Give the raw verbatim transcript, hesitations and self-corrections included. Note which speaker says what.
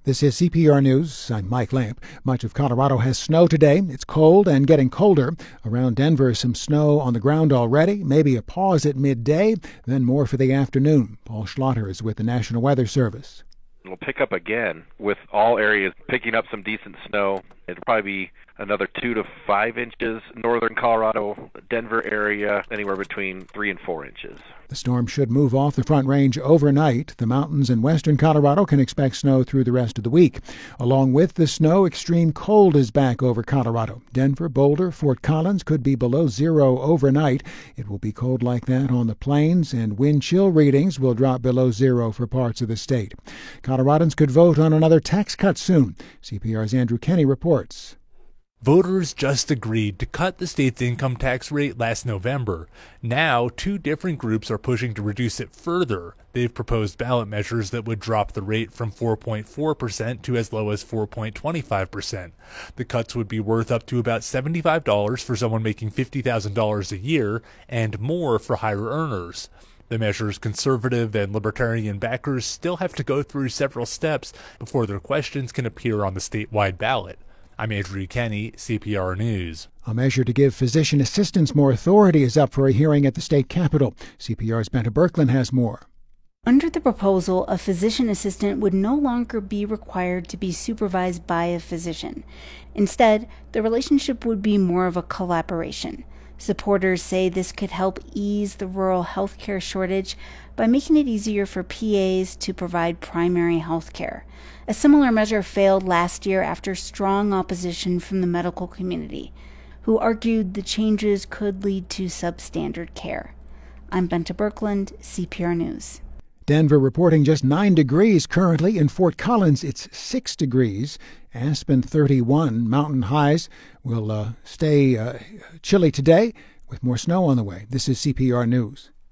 Speaker 1: This is C P R News. I'm Mike Lamp. Much of Colorado has snow today. It's cold and getting colder. Around Denver, some snow on the ground already. Maybe a pause at midday, then more for the afternoon. Paul Schlatter is with the National Weather Service.
Speaker 2: It'll pick up again with all areas picking up some decent snow. It'll probably be another two to five inches. Northern Colorado, Denver area, anywhere between three and four inches.
Speaker 1: The storm should move off the Front Range overnight. The mountains in western Colorado can expect snow through the rest of the week. Along with the snow, extreme cold is back over Colorado. Denver, Boulder, Fort Collins could be below zero overnight. It will be cold like that on the plains, and wind chill readings will drop below zero for parts of the state. Coloradans could vote on another tax cut soon. C P R's Andrew Kenny reports.
Speaker 3: Voters just agreed to cut the state's income tax rate last November. Now, two different groups are pushing to reduce it further. They've proposed ballot measures that would drop the rate from four point four percent to as low as four point two five percent. The cuts would be worth up to about seventy-five dollars for someone making fifty thousand dollars a year and more for higher earners. The measure's conservative and libertarian backers still have to go through several steps before their questions can appear on the statewide ballot. I'm Andrew Kenny, C P R News.
Speaker 1: A measure to give physician assistants more authority is up for a hearing at the state capitol. C P R's Benta Berkland has more.
Speaker 4: Under the proposal, a physician assistant would no longer be required to be supervised by a physician. Instead, the relationship would be more of a collaboration. Supporters say this could help ease the rural health care shortage by making it easier for P As to provide primary health care. A similar measure failed last year after strong opposition from the medical community, who argued the changes could lead to substandard care. I'm Benta Berkland, C P R News.
Speaker 1: Denver reporting just nine degrees currently. In Fort Collins, it's six degrees. Aspen, thirty-one. Mountain highs will uh, stay uh, chilly today with more snow on the way. This is C P R News.